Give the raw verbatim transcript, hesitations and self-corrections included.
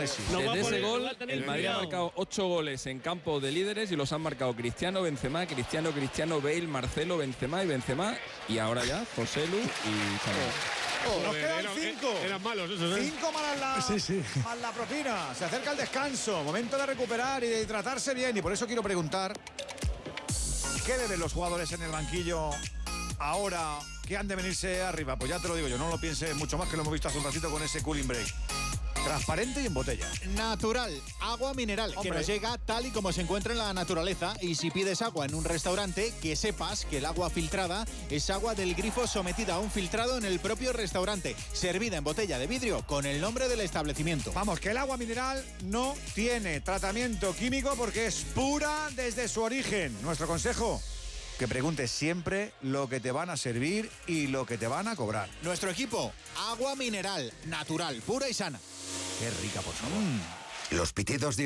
Messi. No Desde ese poner, gol, el Madrid ha marcado ocho goles en campo de líderes y los han marcado Cristiano, Benzema, Cristiano, Cristiano, Bale, Marcelo, Benzema y Benzema. Y ahora ya, José Lu y Samuel. Oh, nos Joder, quedan eran- cinco. Eran malos esos, ¿eh? Cinco más la, Sí, sí. más la propina. Se acerca el descanso. Momento de recuperar y de tratarse bien. Y por eso quiero preguntar: ¿qué deben los jugadores en el banquillo ahora que han de venirse arriba? Pues ya te lo digo yo, no lo pienses mucho más, que lo hemos visto hace un ratito con ese cooling break. Transparente y en botella. Natural, agua mineral, Hombre. que nos llega tal y como se encuentra en la naturaleza. Y si pides agua en un restaurante, que sepas que el agua filtrada es agua del grifo sometida a un filtrado en el propio restaurante, servida en botella de vidrio con el nombre del establecimiento. Vamos, que el agua mineral no tiene tratamiento químico porque es pura desde su origen. Nuestro consejo: que preguntes siempre lo que te van a servir y lo que te van a cobrar. Nuestro equipo, agua mineral, natural, pura y sana. Qué rica, por favor. Los pitidos de